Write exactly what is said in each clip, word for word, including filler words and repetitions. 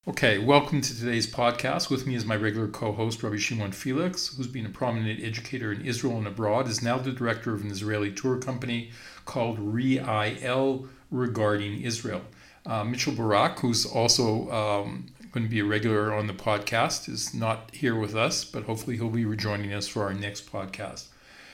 Okay, welcome to today's podcast. With me is my regular co-host, Rabbi Shimon Felix, who's been a prominent educator in Israel and abroad, is now the director of an Israeli tour company called Re-I-L regarding Israel. Uh, Mitchell Barak, who's also um, going to be a regular on the podcast, is not here with us, but hopefully he'll be rejoining us for our next podcast.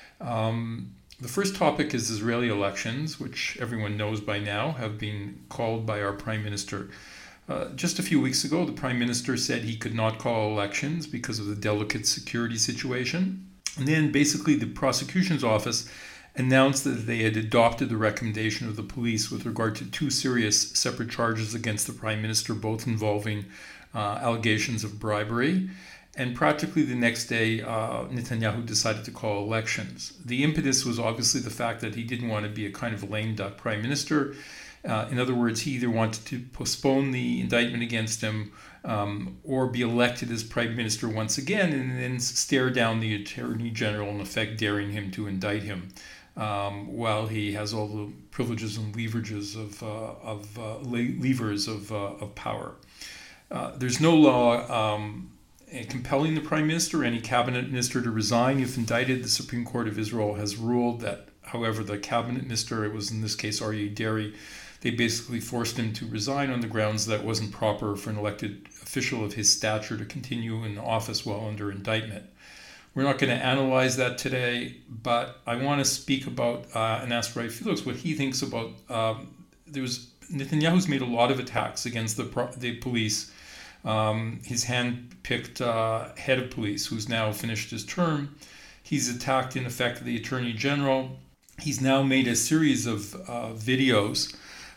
Um, the first topic is Israeli elections, which everyone knows by now have been called by our Prime Minister. Uh, just a few weeks ago, the Prime Minister said he could not call elections because of the delicate security situation. And then basically the prosecution's office announced that they had adopted the recommendation of the police with regard to two serious separate charges against the Prime Minister, both involving uh, allegations of bribery. And practically the next day, uh, Netanyahu decided to call elections. The impetus was obviously the fact that he didn't want to be a kind of lame duck Prime Minister. Uh, in other words, he either wanted to postpone the indictment against him um, or be elected as Prime Minister once again and then stare down the Attorney General, in effect daring him to indict him um, while he has all the privileges and leverages of, uh, of uh, levers of, uh, of power. Uh, there's no law um, compelling the Prime Minister or any cabinet minister to resign if indicted. The Supreme Court of Israel has ruled that, however, the cabinet minister, it was in this case Aryeh Deri, they basically forced him to resign on the grounds that it wasn't proper for an elected official of his stature to continue in office while under indictment. We're not going to analyze that today, but I want to speak about uh, and ask Rabbi Felix what he thinks about. Um, there was Netanyahu's made a lot of attacks against the pro- the police. Um, his hand-picked uh, head of police, who's now finished his term, he's attacked in effect the Attorney General. He's now made a series of uh, videos.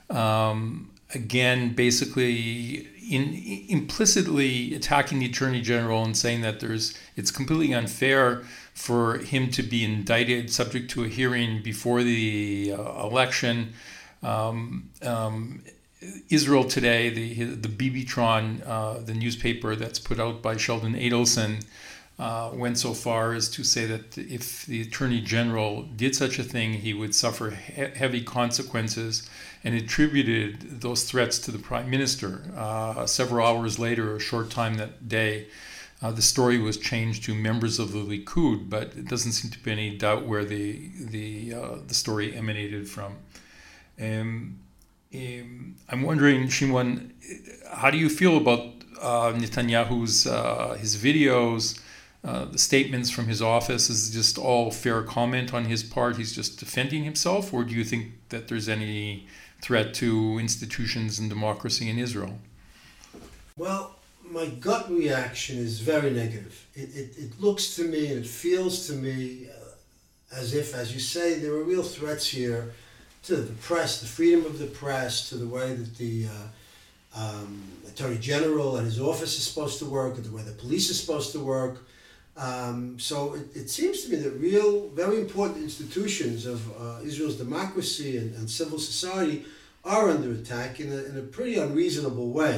Um, again, basically in, implicitly attacking the Attorney General and saying that there's it's completely unfair for him to be indicted subject to a hearing before the uh, election. Um, um, Israel Today, the the Bibitron, uh, the newspaper that's put out by Sheldon Adelson, Uh, went so far as to say that if the Attorney General did such a thing, he would suffer he- heavy consequences, and attributed those threats to the Prime Minister. Uh, several hours later, a short time that day, uh, the story was changed to members of the Likud, but it doesn't seem to be any doubt where the the uh, the story emanated from. Um, um, I'm wondering, Shimon, how do you feel about uh, Netanyahu's uh, his videos? Uh, the statements from his office? Is just all fair comment on his part? He's just defending himself, or do you think that there's any threat to institutions and democracy in Israel? Well, my gut reaction is very negative. It, it, it looks to me and it feels to me uh, as if, as you say, there are real threats here to the press, the freedom of the press, to the way that the uh, um, Attorney General and his office is supposed to work, and the way the police is supposed to work. Um, so it, it seems to me that real, very important institutions of uh, Israel's democracy and, and civil society are under attack in a, in a pretty unreasonable way.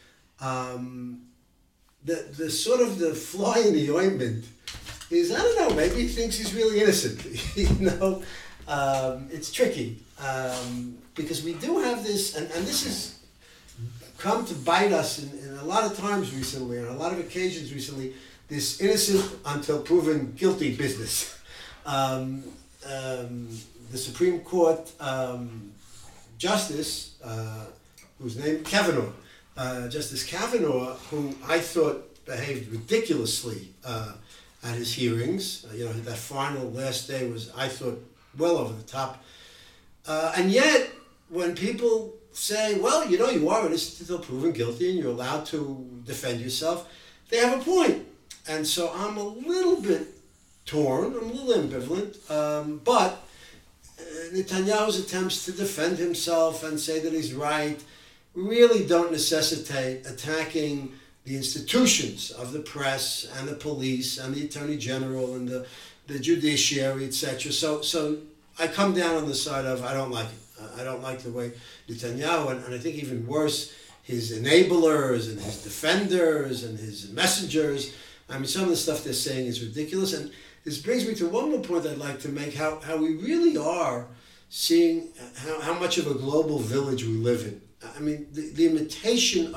Um, the, the sort of the fly in the ointment is, I don't know, maybe he thinks he's really innocent. you know, um, it's tricky um, because we do have this, and, and this has come to bite us in, in a lot of times recently, on a lot of occasions recently, this innocent until proven guilty business. Um, um, the Supreme Court um, Justice, uh, whose name Kavanaugh, uh, Justice Kavanaugh, who I thought behaved ridiculously uh, at his hearings. Uh, you know, that final last day was, I thought, well over the top. Uh, and yet, when people say, well, you know, you are innocent until proven guilty and you're allowed to defend yourself, they have a point. And so I'm a little bit torn, I'm a little ambivalent, um, but Netanyahu's attempts to defend himself and say that he's right really don't necessitate attacking the institutions of the press and the police and the Attorney General and the, the judiciary, et cetera. So, so I come down on the side of I don't like it. I don't like the way Netanyahu, and, and I think even worse, his enablers and his defenders and his messengers. I mean, some of the stuff they're saying is ridiculous. And this brings me to one more point I'd like to make, how, how we really are seeing how, how much of a global village we live in. I mean, the, the imitation of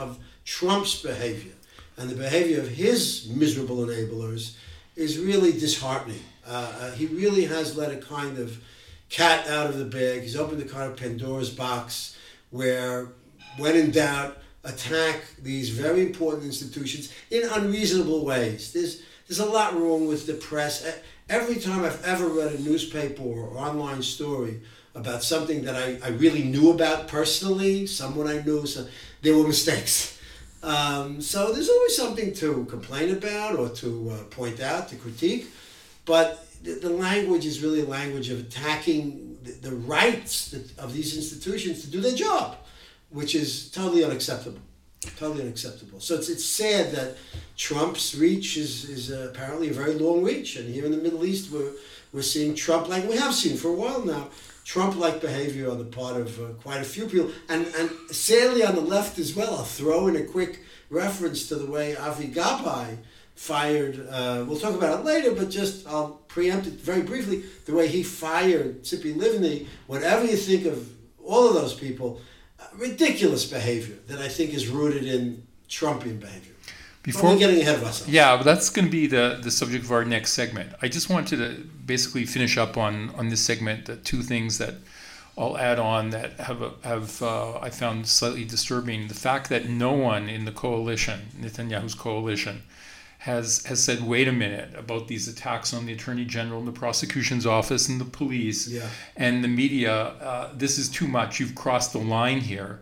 Trump's behavior and the behavior of his miserable enablers is really disheartening. Uh, uh, he really has let a kind of cat out of the bag. He's opened a kind of Pandora's box where, when in doubt, attack these very important institutions in unreasonable ways. There's there's a lot wrong with the press. Every time I've ever read a newspaper or online story about something that I, I really knew about personally, someone I knew, so there were mistakes. Um, so there's always something to complain about or to uh, point out, to critique. But the, the language is really a language of attacking the, the rights that, of these institutions to do their job, which is totally unacceptable. Totally unacceptable. So it's it's sad that Trump's reach is, is uh, apparently a very long reach. And here in the Middle East, we're, we're seeing Trump, like we have seen for a while now, Trump-like behavior on the part of uh, quite a few people. And, and sadly on the left as well. I'll throw in a quick reference to the way Avi Gabay fired, uh, we'll talk about it later, but just I'll preempt it very briefly, the way he fired Tzipi Livni. Whatever you think of all of those people, ridiculous behavior that I think is rooted in Trumpian behavior. Before we're getting ahead of ourselves. Yeah, but that's going to be the, the subject of our next segment. I just wanted to basically finish up on, on this segment, the two things that I'll add on that have have uh, I found slightly disturbing. The fact that no one in the coalition, Netanyahu's coalition, has has said, wait a minute, about these attacks on the Attorney General and the prosecution's office and the police yeah. and the media. Uh, this is too much. You've crossed the line here.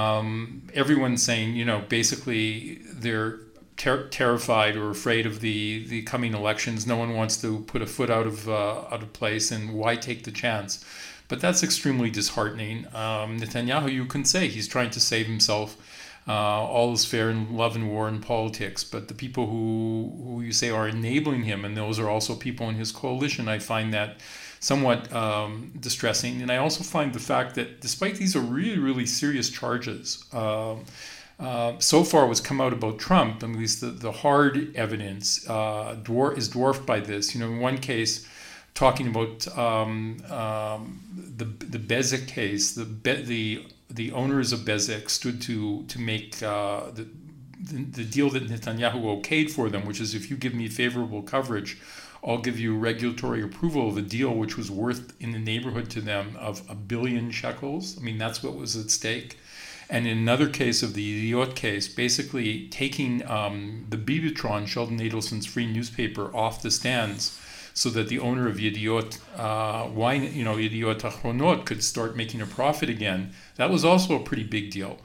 Um, everyone's saying, you know, basically they're ter- terrified or afraid of the, the coming elections. No one wants to put a foot out of uh, out of place, and why take the chance? But that's extremely disheartening. Um, Netanyahu, you can say he's trying to save himself. Uh, all is fair in love and war and politics, but the people who, who you say are enabling him, and those are also people in his coalition, I find that somewhat um, distressing. And I also find the fact that despite these are really, really serious charges, uh, uh, so far what's come out about Trump, at least the, the hard evidence, uh, dwar- is dwarfed by this. You know, in one case, talking about um, um, the the Bezik case, the Be- the the owners of Bezik stood to to make uh, the, the the deal that Netanyahu okayed for them, which is if you give me favorable coverage, I'll give you regulatory approval of a deal which was worth in the neighborhood to them of a billion shekels. I mean, that's what was at stake. And in another case of the Yediot case, basically taking um, the Bibitron, Sheldon Adelson's free newspaper, off the stands, so that the owner of Yediot, uh, why, you know, Yediot Achronot could start making a profit again. That was also a pretty big deal.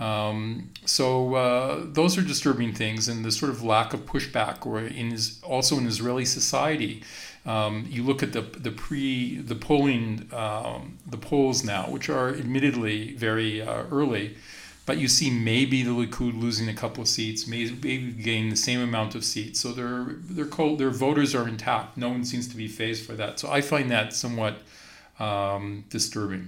Um, so uh, those are disturbing things, and the sort of lack of pushback, or in his, also in Israeli society. Um, you look at the the pre the polling um, the polls now, which are admittedly very uh, early. But you see maybe the Likud losing a couple of seats, maybe gaining the same amount of seats. So their their their voters are intact. No one seems to be phased for that. So I find that somewhat um, disturbing.